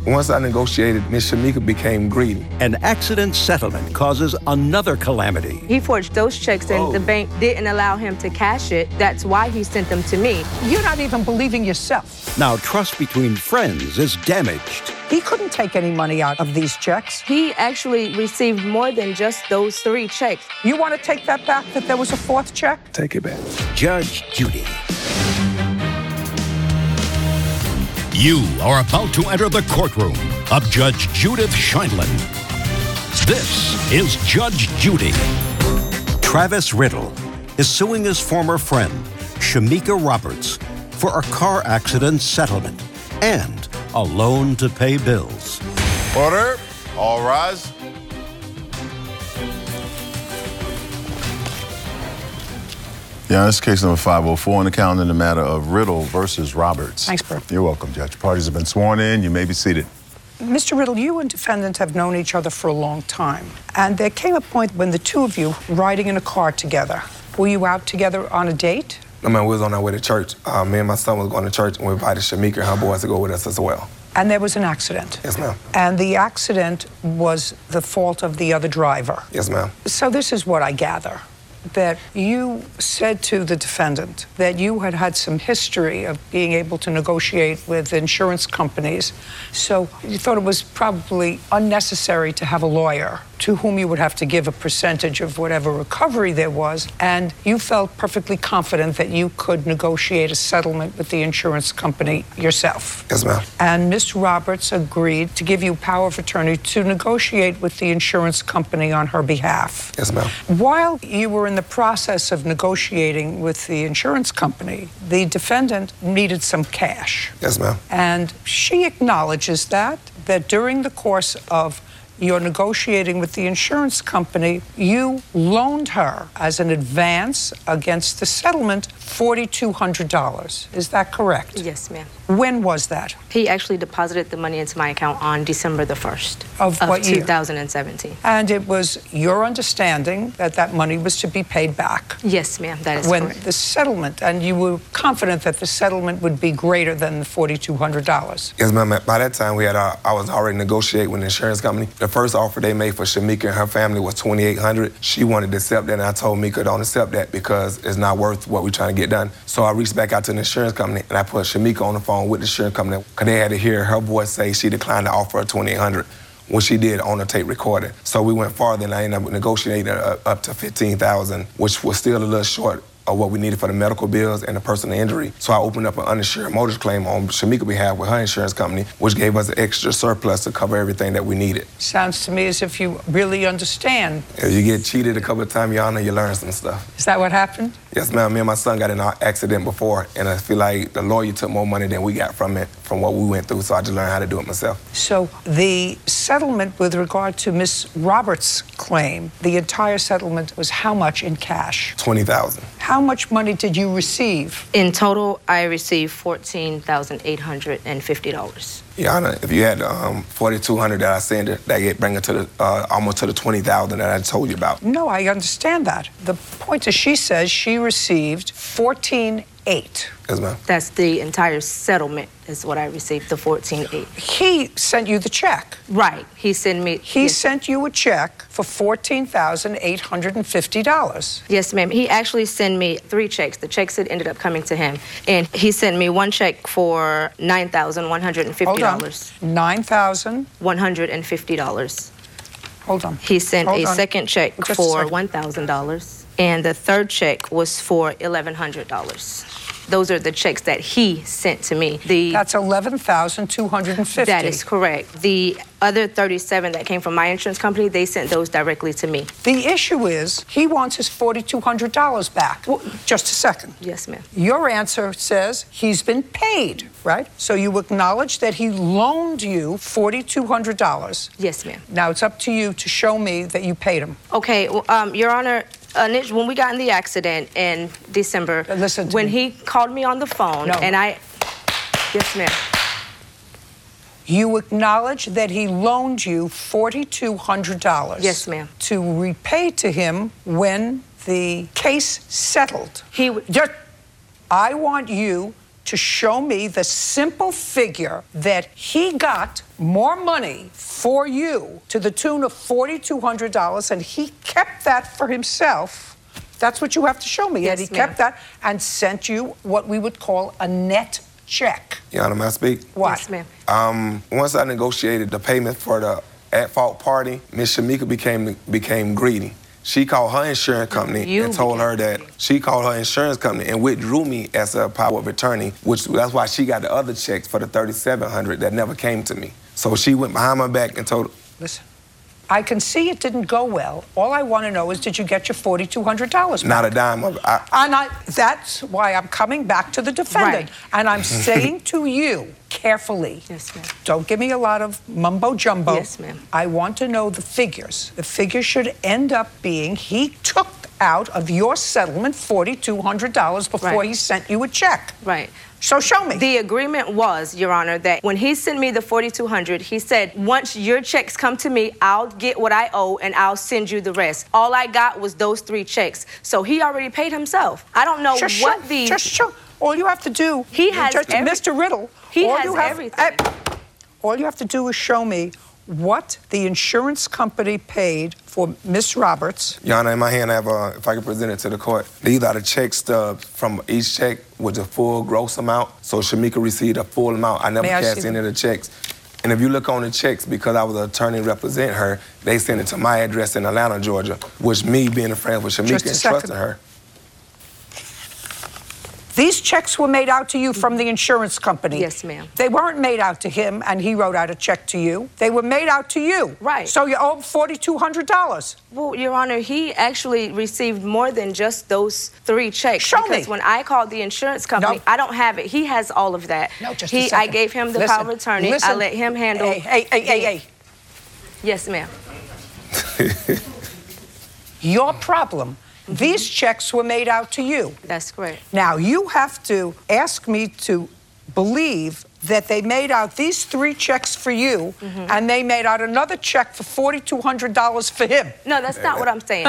Once I negotiated, Miss Shamika became greedy. An accident settlement causes another calamity. He forged those checks and the bank didn't allow him to cash it. That's why he sent them to me. You're not even believing yourself. Now trust between friends is damaged. He couldn't take any money out of these checks. He actually received more than just those 3 checks. You want to take that back, that there was a 4th check? Take it back. Judge Judy. You are about to enter the courtroom of Judge Judith Sheindlin. This is Judge Judy. Travis Riddle is suing his former friend, Shamika Roberts, for a car accident settlement and a loan to pay bills. Order. All rise. Yeah, this is case number 504 on the calendar in the matter of Riddle versus Roberts. Thanks, Bert. You're welcome, Judge. Parties have been sworn in. You may be seated. Mr. Riddle, you and defendant have known each other for a long time. And there came a point when the two of you were riding in a car together. Were you out together on a date? I mean, we was on our way to church. Me and my son was going to church, and we invited Shamika and her boys to go with us as well. And there was an accident? Yes, ma'am. And the accident was the fault of the other driver? Yes, ma'am. So this is what I gather, that you said to the defendant that you had had some history of being able to negotiate with insurance companies, so you thought it was probably unnecessary to have a lawyer to whom you would have to give a percentage of whatever recovery there was, and you felt perfectly confident that you could negotiate a settlement with the insurance company yourself. Yes, ma'am. And Ms. Roberts agreed to give you power of attorney to negotiate with the insurance company on her behalf. Yes, ma'am. While you were in the process of negotiating with the insurance company, the defendant needed some cash. Yes, ma'am. And she acknowledges that during the course of your negotiating with the insurance company, you loaned her as an advance against the settlement $4,200. Is that correct? Yes, ma'am. When was that? He actually deposited the money into my account on December the 1st of what year? 2017. And it was your understanding that that money was to be paid back? Yes, ma'am, that is when correct. The settlement, and you were confident that the settlement would be greater than the $4,200? Yes, ma'am. By that time, I was already negotiating with the insurance company. The first offer they made for Shamika and her family was $2,800. She wanted to accept that, and I told Mika don't accept that because it's not worth what we're trying to get done. So I reached back out to the insurance company, and I put Shamika on the phone with the insurance company because they had to hear her voice say she declined to offer her $2,800, which she did on the tape recording. So we went farther, and I ended up negotiating up to $15,000, which was still a little short of what we needed for the medical bills and the personal injury. So I opened up an uninsured motorist claim on Shamika's behalf with her insurance company, which gave us an extra surplus to cover everything that we needed. Sounds to me as if you really understand. If you get cheated a couple of times, Your Honor, you learn some stuff. Is that what happened? Yes, ma'am. Me and my son got in an accident before, and I feel like the lawyer took more money than we got from it, from what we went through, so I just learned how to do it myself. So the settlement with regard to Ms. Roberts' claim, the entire settlement was how much in cash? $20,000. How much money did you receive? In total, I received $14,850. Your Honor, if you had $4,200 that I sent her, that bring it to the almost to the $20,000 that I told you about. No, I understand that. The point is, she says she received $14,800. Yes, ma'am. That's the entire settlement is what I received, the $14,800. He sent you the check. Right. He sent me. He sent you a check for $14,850. Yes, ma'am. He actually sent me 3 checks. The checks that ended up coming to him. And he sent me one check for $9,150. Hold on. $9,150. Hold on. He sent a second check for $1,000. And the third check was for $1,100. Those are the checks that he sent to me. That's $11,250. That is correct. The other 37 that came from my insurance company, they sent those directly to me. The issue is he wants his $4,200 back. Well, just a second. Yes, ma'am. Your answer says he's been paid, right? So you acknowledge that he loaned you $4,200. Yes, ma'am. Now it's up to you to show me that you paid him. Okay, Your Honor, when we got in the accident in December, when he called me on the phone, and yes, ma'am. You acknowledge that he loaned you $4,200. Yes, ma'am. To repay to him when the case settled. I want you to show me the simple figure that he got more money for you to the tune of $4,200, and he kept that for himself. That's what you have to show me. Yes, and he ma'am. kept that and sent you what we would call a net check. Your Honor, may I speak? What? Yes, ma'am. Once I negotiated the payment for the at-fault party, Miss Shamika became greedy. She called her insurance company and told her that she called her insurance company and withdrew me as a power of attorney, that's why she got the other checks for the $3,700 that never came to me. So she went behind my back and told. Listen, I can see it didn't go well. All I want to know is, did you get your $4,200 back? Not a dime of it. That's why I'm coming back to the defendant. Right. And I'm saying to you, carefully, Yes, ma'am. don't give me a lot of mumbo jumbo. Yes, ma'am. I want to know the figures. The figure should end up being he took out of your settlement $4,200 before Right. he sent you a check. Right. So show me. The agreement was, Your Honor, that when he sent me the $4,200, he said, once your checks come to me, I'll get what I owe and I'll send you the rest. All I got was those 3 checks. So he already paid himself. I don't know Just what show, the... Just show. All you have to do... He has Mr. Riddle. He all has you have, everything. All you have to do is show me what the insurance company paid for Miss Roberts. Your Honor, in my hand, I have if I can present it to the court, these are the check stubs from each check with the full gross amount. So Shamika received a full amount. I never May I cashed see any of the checks. And if you look on the checks, because I was an attorney representing her, they sent it to my address in Atlanta, Georgia, which me being a friend with Shamika Just a and second. trusting her. These checks were made out to you from the insurance company. Yes, ma'am. They weren't made out to him, and he wrote out a check to you. They were made out to you. Right. So you owe him $4,200. Well, Your Honor, he actually received more than just those 3 checks. Show because me. when I called the insurance company, No. I don't have it. He has all of that. No, just a second. I gave him the Listen, power of attorney. I listen. let him handle... Hey. Yes, ma'am. Your problem. These checks were made out to you. That's correct. Now, you have to ask me to believe that they made out these 3 checks for you, and they made out another check for $4,200 for him. No, that's not what I'm saying.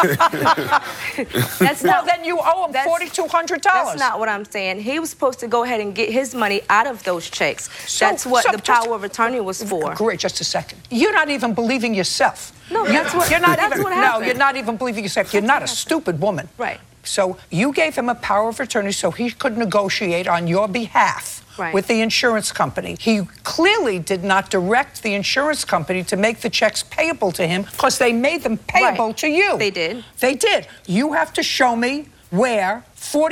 That's Well, not... then you owe him $4,200. That's not what I'm saying. He was supposed to go ahead and get his money out of those checks. So- That's what so the just- power of attorney was for. Great, just a second. You're not even believing yourself. No, that's what You're not that's even, what No, happened. you're not even believing yourself. You're not a stupid woman. Right. So you gave him a power of attorney so he could negotiate on your behalf Right. with the insurance company. He clearly did not direct the insurance company to make the checks payable to him because they made them payable Right. to you. They did. They did. You have to show me where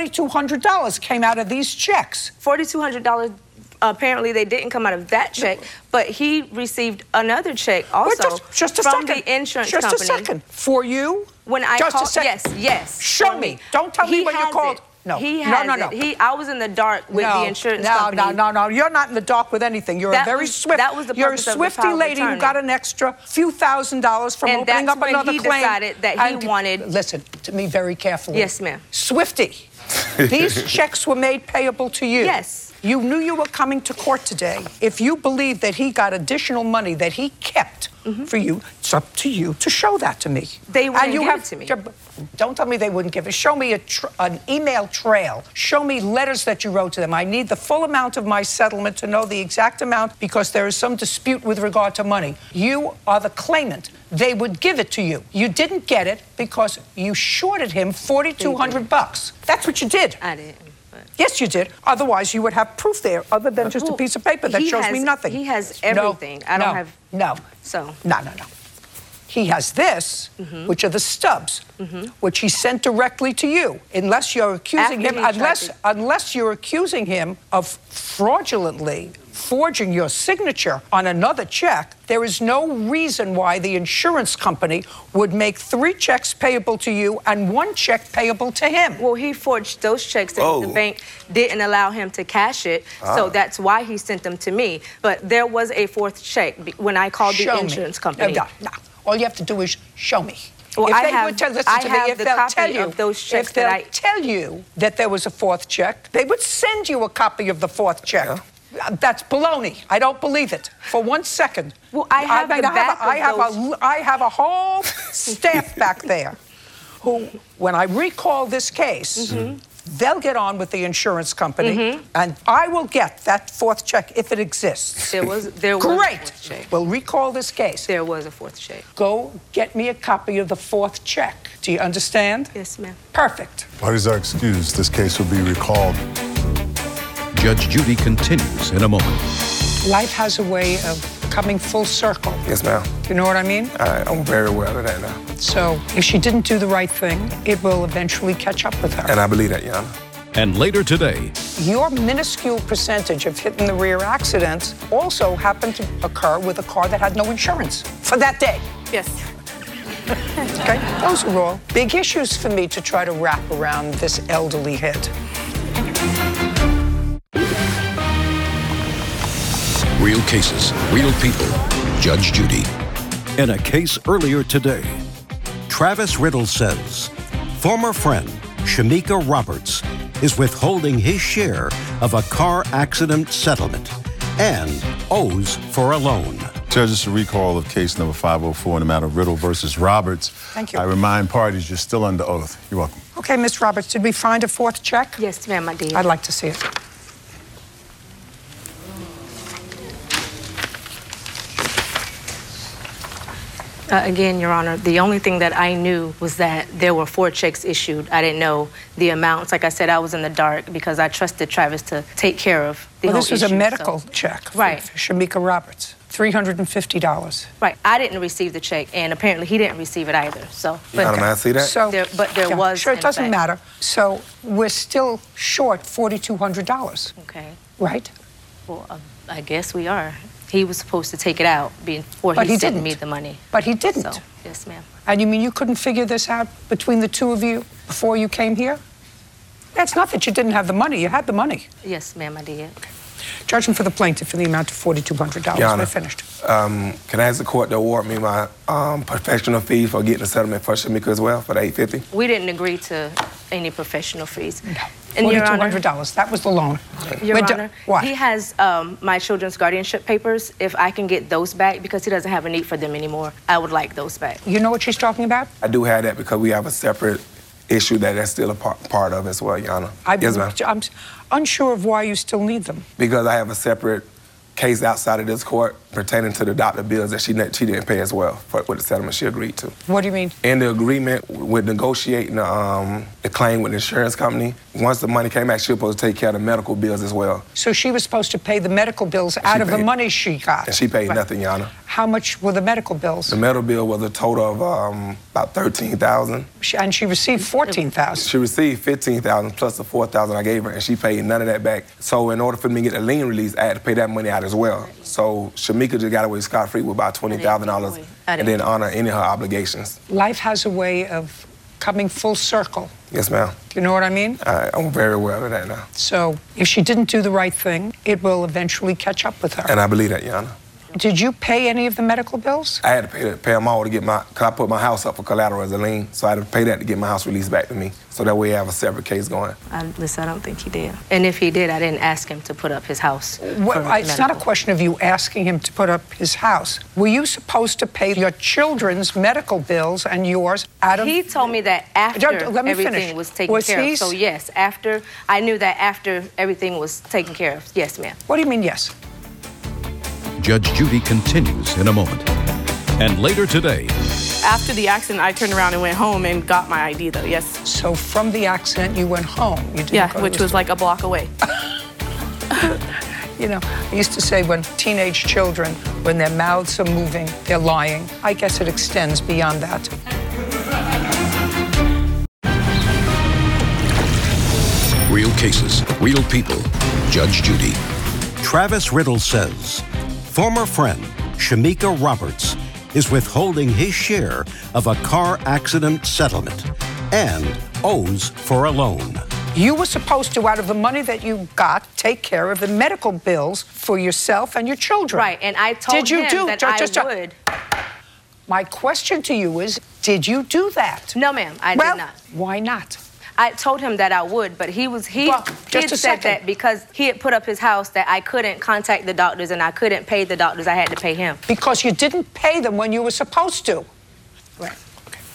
$4,200 came out of these checks. $4,200. Apparently, they didn't come out of that check, but he received another check also just a from second. the insurance just company. a second. For you? When I Just a called, second. yes. Show for me. Don't tell me He when you has called. it. No. He No, has no, no. it. I was in the dark with the insurance company. No. You're not in the dark with anything. You're That a very was- swift. that was the You're a purpose of the swifty power of lady who attorney. got an extra few $1,000s from And opening that's up when another he claim. decided that he wanted- Listen to me very carefully. Yes, ma'am. Swifty. These checks were made payable to you. Yes. You knew you were coming to court today. If you believe that he got additional money that he kept for you, it's up to you to show that to me. They wouldn't And you give have it to me. Don't tell me they wouldn't give it. Show me an email trail. Show me letters that you wrote to them. I need the full amount of my settlement to know the exact amount because there is some dispute with regard to money. You are the claimant. They would give it to you. You didn't get it because you shorted him $4,200. That's what you did. I didn't. but- Yes, you did. Otherwise, you would have proof there other than just a Well, piece of paper that he shows has- me nothing. he has No, everything. I don't no, have- No. So. No. He has this, which are the stubs, which he sent directly to you. Unless you're accusing After him, he tried to- unless you're accusing him of fraudulently forging your signature on another check, there is no reason why the insurance company would make 3 checks payable to you and 1 check payable to him. Well, he forged those checks and Oh. the bank didn't allow him to cash it, so that's why he sent them to me. But there was a 4th check when I called the Show insurance me. company. No. All you have to do is show me. Well, if I they have- would tell, listen I to have me, if the they'll copy tell you of those checks if they'll that I- tell you that there was a 4th check, they would send you a copy of the 4th check. That's baloney. I don't believe it for 1 second. Well, I have the back of I have a whole staff back there who, when I recall this case, They'll get on with the insurance company, and I will get that fourth check if it exists. There was a Great. fourth check. We'll recall this case. There was a fourth check. Go get me a copy of the fourth check. Do you understand? Yes, ma'am. Perfect. Parties are excused. This case will be recalled. Judge Judy continues in a moment. Life has a way of coming full circle. Yes, ma'am. You know what I mean? I'm very aware of that now. So if she didn't do the right thing, it will eventually catch up with her. And I believe that, Your Honor. And later today, Your minuscule percentage of hitting the rear accidents also happened to occur with a car that had no insurance for that day. Yes. Okay? Those are all big issues for me to try to wrap around this elderly head. real cases, real people. Judge Judy. In a case earlier today, Travis Riddle says former friend Shamika Roberts is withholding his share of a car accident settlement and owes for a loan. Judge, it's a recall of case number 504 in the matter of Riddle versus Roberts. Thank you. I remind parties you're still under oath. You're welcome. Okay, Miss Roberts, did we find a fourth check? Yes, ma'am, I did. I'd like to see it. Again, Your Honor, the only thing that I knew was that there were 4 checks issued. I didn't know the amounts. Like I said, I was in the dark because I trusted Travis to take care of the whole This was issue, a medical so- check for Right. Shamika Roberts, $350. Right. I didn't receive the check, and apparently he didn't receive it either. So, Your Honor, may I see that? So, There was, Sure, it in doesn't fact. matter. So we're still short $4,200, okay. right? Well, I guess we are. He was supposed to take it out before But he he sent didn't. me the money. But he didn't. So, yes, ma'am. And you mean you couldn't figure this out between the two of you before you came here? It's not that you didn't have the money. You had the money. Yes, ma'am, I did. Judgment for the plaintiff in the amount of $4,200. Your Honor, We're finished. Can I ask the court to award me my professional fee for getting the settlement for Shamika as well, for the $850? We didn't agree to any professional fees. And Your Honor, $4,200. That was the loan. Your We're Honor, what? he has my children's guardianship papers. If I can get those back, because he doesn't have a need for them anymore, I would like those back. You know what she's talking about? I do have that because we have a separate issue that's still a part of as well, Your Honor. Yes, ma'am. I'm unsure of why you still need them. Because I have a separate case outside of this court pertaining to the doctor bills that she didn't pay as well with the settlement she agreed to. What do you mean? In the agreement with negotiating the claim with the insurance company, once the money came back, she was supposed to take care of the medical bills as well. So she was supposed to pay the medical bills out of the paid- money she got. And she paid Right. nothing, Your Honor. How much were the medical bills? The medical bill was a total of about $13,000. And she received $14,000. She received $15,000 plus the $4,000 I gave her, and she paid none of that back. So in order for me to get a lien release, I had to pay that money out as well. So Shamika just got away scot-free with about $20,000 and didn't honor any of her obligations. Life has a way of coming full circle. Yes, ma'am. Do you know what I mean? I'm very aware of that now. So if she didn't do the right thing, it will eventually catch up with her. And I believe that, Your Honor. Did you pay any of the medical bills? I had to pay them all to get because I put my house up for collateral as a lien, so I had to pay that to get my house released back to me. So that way I have a separate case going. Listen, I don't think he did. And if he did, I didn't ask him to put up his house. It's not a question of you asking him to put up his house. Were you supposed to pay your children's medical bills and yours out of... He told me that after Let me everything finish. was taken care of. So yes, after, I knew that after everything was taken care of. Yes, ma'am. What do you mean, yes? Judge Judy continues in a moment. And later today, After the accident, I turned around and went home and got my ID, though, yes. So from the accident, you went home. You didn't Yeah, go to which the was like a block away. You know, I used to say when teenage children, when their mouths are moving, they're lying. I guess it extends beyond that. real cases, real people. Judge Judy. Travis Riddle says former friend Shamika Roberts is withholding his share of a car accident settlement and owes for a loan. You were supposed to, out of the money that you got, take care of the medical bills for yourself and your children. Right, and I told Did you him do that just- I would. My question to you is, did you do that? No, ma'am, I Well, did not. why not? I told him that I would, but he Well, had just a said second. that because he had put up his house that I couldn't contact the doctors and I couldn't pay the doctors. I had to pay him. Because you didn't pay them when you were supposed to. Right. Okay.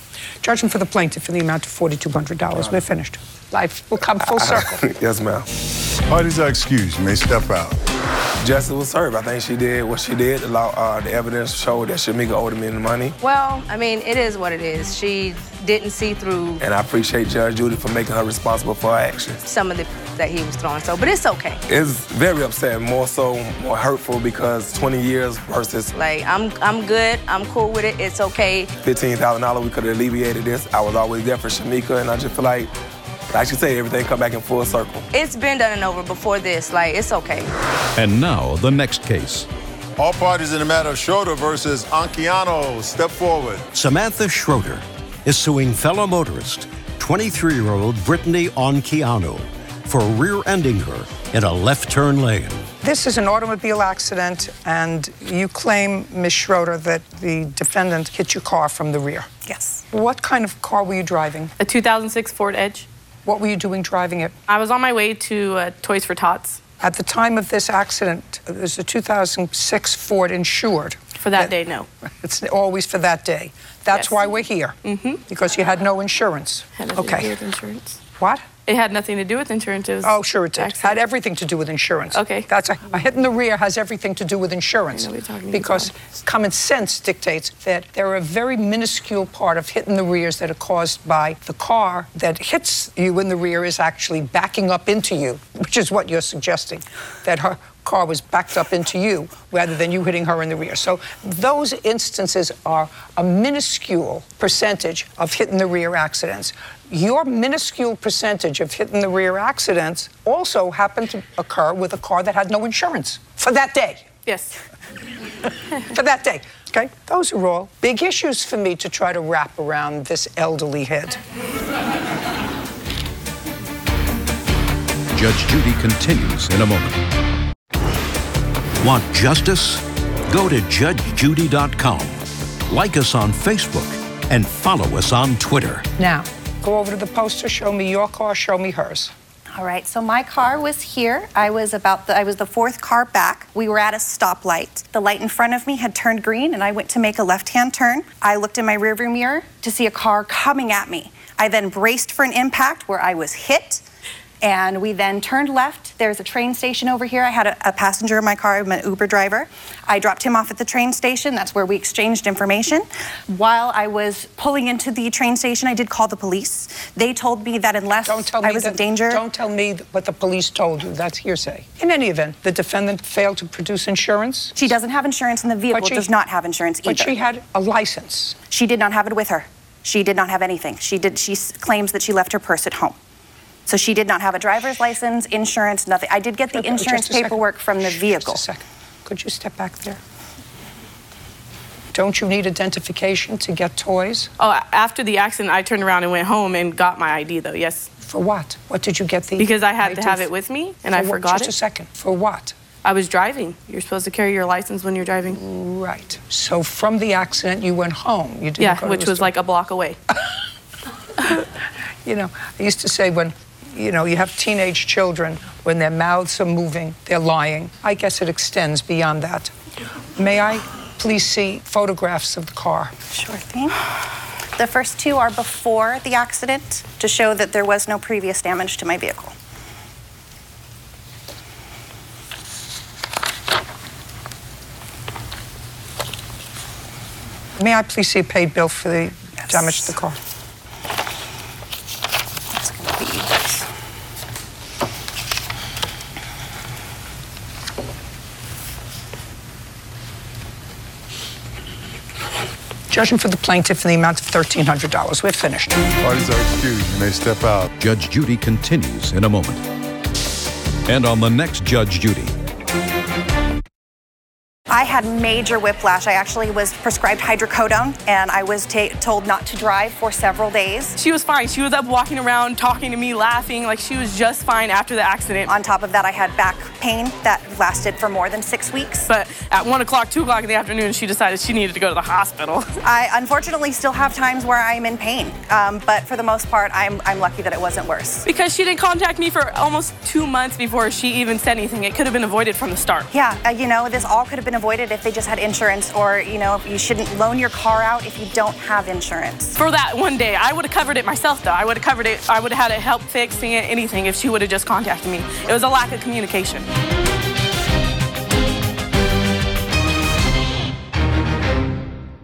Judgment for the plaintiff in the amount of $4,200. We're finished. Life will come full circle. Yes, ma'am. Parties are excused. You may step out. Justice was served. I think she did what she did. The evidence showed that Shamika owed me the money. Well, I mean, it is what it is. She didn't see through. And I appreciate Judge Judy for making her responsible for her actions. Some of the that he was throwing, but it's okay. It's very upsetting, more hurtful because 20 years versus... Like, I'm good, I'm cool with it, it's okay. $15,000, we could have alleviated this. I was always there for Shamika, and I just feel like you say, everything come back in full circle. It's been done and over before this, like, it's okay. And now, the next case. All parties in the matter of Schroeder versus Anquiano, step forward. Samantha Schroeder is suing fellow motorist, 23-year-old Brittany Anquiano, for rear-ending her in a left-turn lane. This is an automobile accident, and you claim, Ms. Schroeder, that the defendant hit your car from the rear. Yes. What kind of car were you driving? A 2006 Ford Edge. What were you doing driving it? I was on my way to Toys for Tots. At the time of this accident, there's a 2006 Ford insured. For that day, no. It's always for that day. That's Yes. why we're here. Because you had no insurance. Had nothing to do with insurance. What? It had nothing to do with insurance. It was Oh, sure it did. accident. Had everything to do with insurance. Okay. That's a hit in the rear has everything to do with insurance. I know what you're talking Because common sense dictates that there are a very minuscule part of hit in the rears that are caused by the car that hits you in the rear is actually backing up into you, which is what you're suggesting, that her car was backed up into you rather than you hitting her in the rear. So those instances are a minuscule percentage of hit in the rear accidents. Your minuscule percentage of hit in the rear accidents also happened to occur with a car that had no insurance for that day. Yes. For that day. Okay? Those are all big issues for me to try to wrap around this elderly head. Judge Judy continues in a moment. Want justice? Go to judgejudy.com. Like us on Facebook and follow us on Twitter. Now, go over to the poster, show me your car, show me hers. All right, so my car was here. I was the fourth car back. We were at a stoplight. The light in front of me had turned green and I went to make a left-hand turn. I looked in my rearview mirror to see a car coming at me. I then braced for an impact where I was hit. And we then turned left. There's a train station over here. I had a passenger in my car. I'm an Uber driver. I dropped him off at the train station. That's where we exchanged information. While I was pulling into the train station, I did call the police. They told me that unless I was in danger... Don't tell me what the police told you. That's hearsay. In any event, the defendant failed to produce insurance. She doesn't have insurance, and the vehicle does not have insurance either. But she had a license. She did not have it with her. She did not have anything. She claims that she left her purse at home. So she did not have a driver's license, insurance, nothing. I did get the insurance paperwork from the vehicle. Just a second. Could you step back there? Don't you need identification to get toys? Oh, after the accident, I turned around and went home and got my ID, though, yes. For what? What did you get the Because I had ID to have it with me, and I forgot it. Just a second. For what? I was driving. You're supposed to carry your license when you're driving. Right. So from the accident, you went home. You didn't Yeah, go to which the was store. like a block away. You know, I used to say when, you know, you have teenage children, when their mouths are moving, they're lying. I guess it extends beyond that. May I please see photographs of the car? Sure thing. The first two are before the accident to show that there was no previous damage to my vehicle. May I please see a paid bill for the damage to the car? That's going to be this. Judgment for the plaintiff in the amount of $1,300. We're finished. Parties are excused. You may step out. Judge Judy continues in a moment. And on the next Judge Judy. I had major whiplash. I actually was prescribed hydrocodone, and I was told not to drive for several days. She was fine. She was up walking around, talking to me, laughing, like she was just fine after the accident. On top of that, I had back pain that lasted for more than 6 weeks. But at 1 o'clock, 2 o'clock in the afternoon, she decided she needed to go to the hospital. I unfortunately still have times where I'm in pain, but for the most part, I'm lucky that it wasn't worse. Because she didn't contact me for almost 2 months before she even said anything. It could have been avoided from the start. Yeah, you know, this all could have been avoided it if they just had insurance, or, you know, you shouldn't loan your car out if you don't have insurance. For that one day, I would have covered it myself, though. I would have covered it. I would have had it help fixing it, anything, if she would have just contacted me. It was a lack of communication.